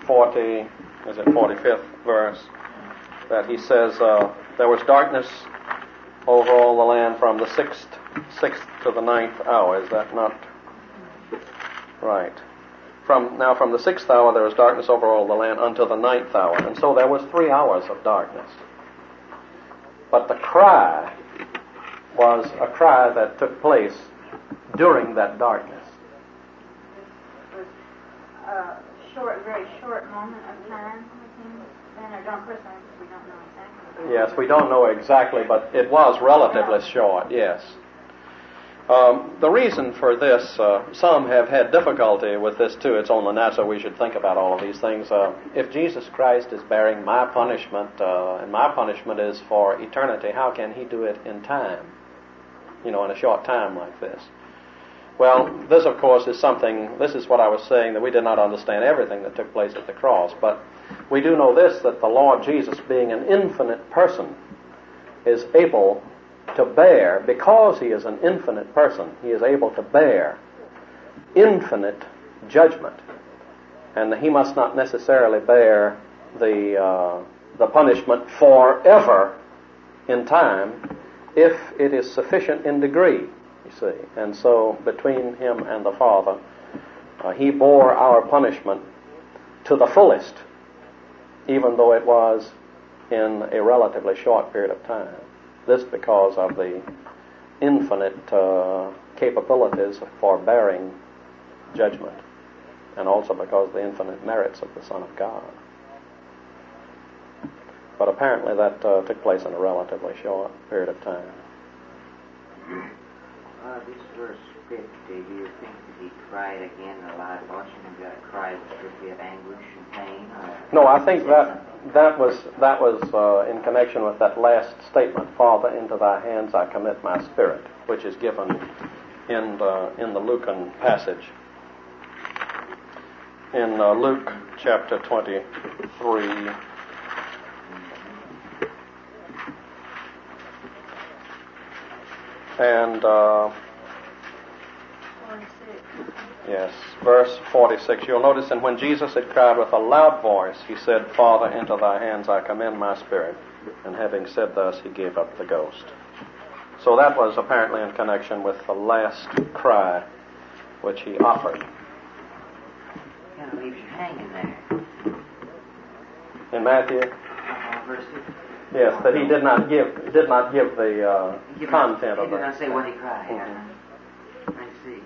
45th verse that he says there was darkness over all the land from the sixth to the 9th hour. Is that not right? From the 6th hour there was darkness over all the land until the 9th hour. And so there was 3 hours of darkness. But the cry was a cry that took place during that darkness. It was a very short moment of time with him then, or don't personally, we don't know exactly. Yes, we don't know exactly, but it was relatively short, yes. The reason for this, some have had difficulty with this too. It's only natural we should think about all of these things. If Jesus Christ is bearing my punishment, and my punishment is for eternity, how can he do it in time? in a short time like this. Well, this, of course, is what I was saying, that we did not understand everything that took place at the cross, but we do know this, that the Lord Jesus, being an infinite person, is able to bear, because he is an infinite person, he is able to bear infinite judgment. And he must not necessarily bear the punishment forever in time, if it is sufficient in degree, you see. And so between him and the Father, he bore our punishment to the fullest, even though it was in a relatively short period of time. This because of the infinite capabilities for bearing judgment, and also because of the infinite merits of the Son of God. But apparently that took place in a relatively short period of time. This verse 50, do you think that he cried again in a loud voice, and that cry was strictly of anguish and pain? No, I think that was in connection with that last statement, Father, into thy hands I commit my spirit, which is given in the Lucan passage. In Luke chapter 23, and yes, verse 46. You'll notice, and when Jesus had cried with a loud voice, he said, Father, into thy hands I commend my spirit. And having said thus, he gave up the ghost. So that was apparently in connection with the last cry which he offered. Kind of leaves you hanging there. In Matthew? Verse 50. Yes, that he did not give the content of it. He did not say what he cried. Mm-hmm. I see.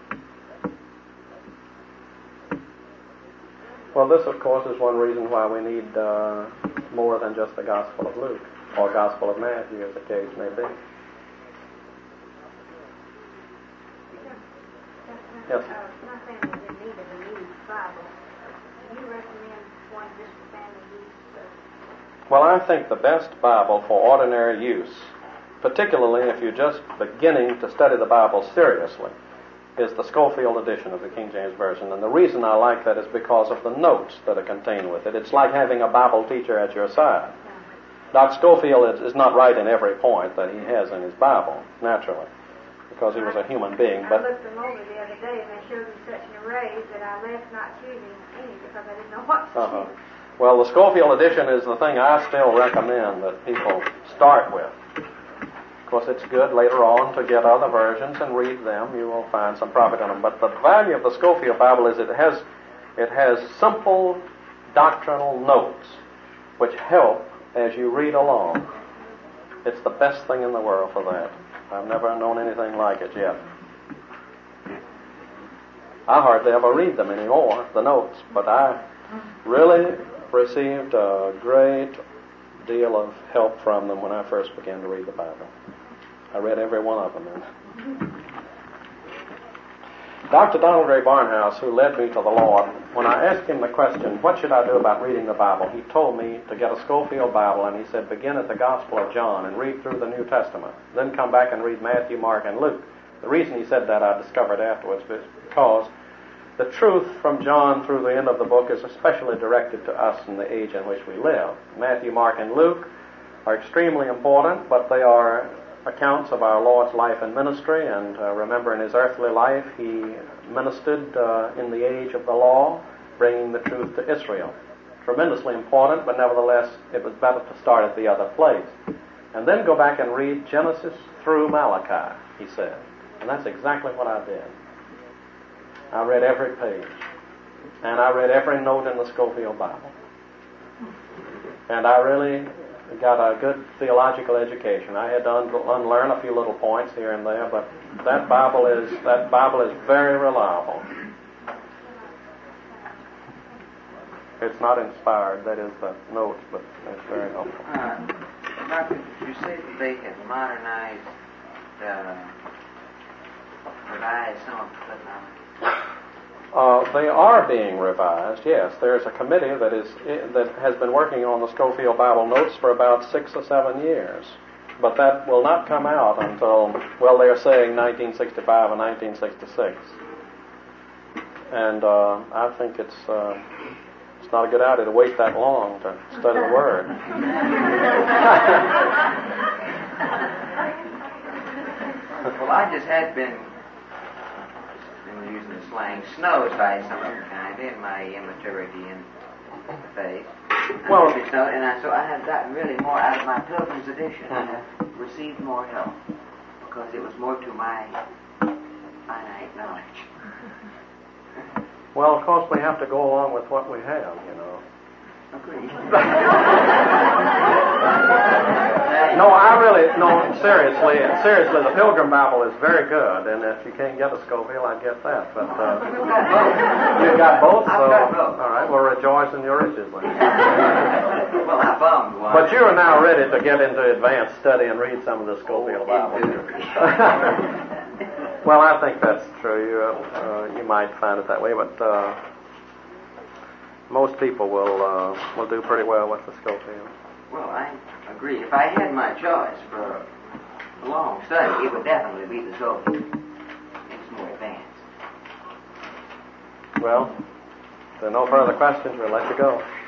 Well, this, of course, is one reason why we need more than just the Gospel of Luke or Gospel of Matthew, as the case may be. Yes. My family is in need of a new Bible. Do you recommend one just for family use? Well, I think the best Bible for ordinary use, particularly if you're just beginning to study the Bible seriously, is the Schofield edition of the King James Version. And the reason I like that is because of the notes that are contained with it. It's like having a Bible teacher at your side. Dr. Schofield is not right in every point that he has in his Bible, naturally, because he was a human being. I But looked them over the other day, and they showed me such an array that I left not choosing any because I didn't know what to choose. Well, the Schofield edition is the thing I still recommend that people start with. Of course, it's good later on to get other versions and read them. You will find some profit in them. But the value of the Schofield Bible is it has simple doctrinal notes which help as you read along. It's the best thing in the world for that. I've never known anything like it yet. I hardly ever read them anymore, the notes, but I really received a great deal of help from them when I first began to read the Bible. I read every one of them. Dr. Donald Ray Barnhouse, who led me to the Lord, when I asked him the question, what should I do about reading the Bible, he told me to get a Schofield Bible, and he said, begin at the Gospel of John and read through the New Testament. Then come back and read Matthew, Mark, and Luke. The reason he said that I discovered afterwards is because the truth from John through the end of the book is especially directed to us in the age in which we live. Matthew, Mark, and Luke are extremely important, but they are accounts of our Lord's life and ministry. And remember, in his earthly life, he ministered in the age of the law, bringing the truth to Israel. Tremendously important, but nevertheless, it was better to start at the other place. And then go back and read Genesis through Malachi, he said. And that's exactly what I did. I read every page. And I read every note in the Schofield Bible. And I really got a good theological education. I had to unlearn a few little points here and there, but that Bible is very reliable. It's not inspired, that is the notes, but it's very helpful. Doctor, did you say that they have modernized, revised some of the footnotes? They are being revised, yes. There's a committee that has been working on the Schofield Bible notes for about 6 or 7 years. but that will not come out until, well, they're saying 1965 and 1966. And I think it's not a good idea to wait that long to study the Word. Well, I just had been using the slang, snows by some kind in my immaturity in the faith. Well, So I have gotten really more out of my Pilgrim's edition. I have received more help because it was more to my finite knowledge. Well, of course, we have to go along with what we have, you know. Agreed. Seriously, the Pilgrim Bible is very good, and if you can't get a Scofield, I get that. But you've got both, so I've got both. all right, we'll rejoice in your riches. Then. Well, I found one. But you are now ready to get into advanced study and read some of the Scofield Bible. Well, I think that's true. You might find it that way, but most people will do pretty well with the Scofield. Well, I agree. If I had my choice for a long study, it would definitely be the Scofield. It's more advanced. Well, if there are no further questions, we'll let you go.